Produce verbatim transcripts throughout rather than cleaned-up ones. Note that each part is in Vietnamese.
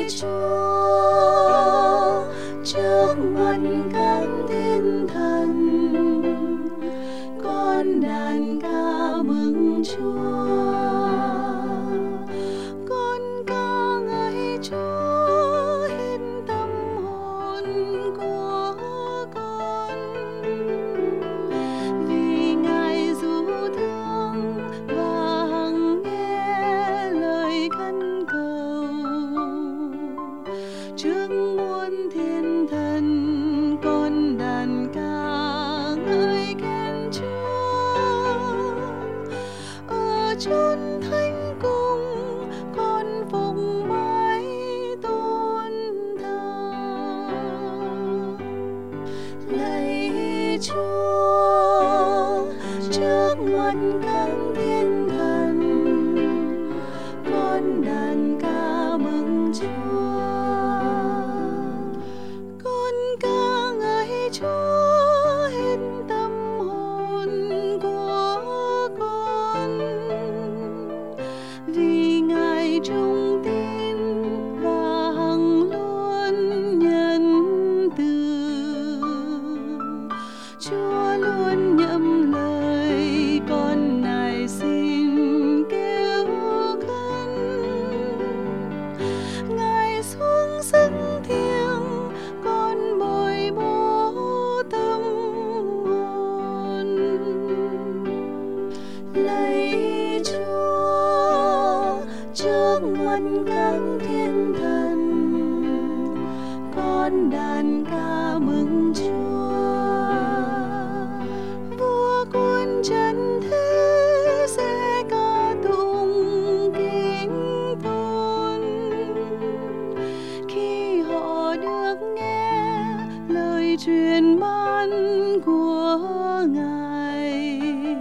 Chúa trước mặt các thiên thần, con đàn ca mừng Chúa. Con ca ngợi Chúa hết tâm hồn của con, vì Ngài dù thương và hằng nghe lời khấn cầu. Trước muôn thiên thần con đàn ca ngợi khen Chúa. Ở chốn thánh cung con phục mãi tôn thờ. Lạy Chúa trước mặt các thiên thần, con đàn ca mừng Chúa. Con ca ngợi Chúa hết tâm hồn của con, vì Ngài trung tín và hằng luôn nhân từ. Chúa luôn nhậm lời con nài xin kêu khấn. Ngài xuống sức thiêng con bồi bổ tâm hồn. Lạy Chúa trước mặt các thiên thần, con đàn ca mừng Chúa. Vua quân trần thế sẽ ca tụng kính tôn, khi họ được nghe lời truyền ban của Ngài.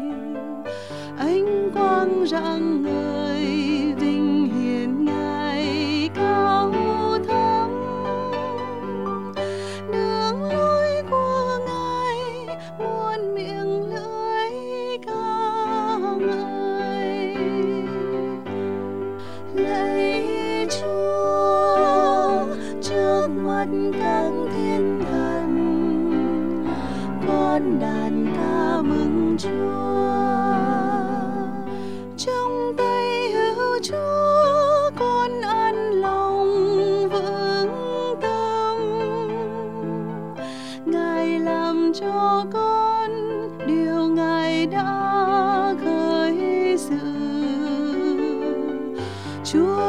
Ánh quang rạng ngời vinh hiển Ngài cao thắm, đường lối của Ngài muôn miệng lưỡi ca ngợi. Lạy Chúa trước mặt các thiên thần, con đàn ca mừng Chúa. Trong tay hữu Chúa con an lòng vững tâm, Ngài làm cho con điều Ngài đã khởi sự. Chúa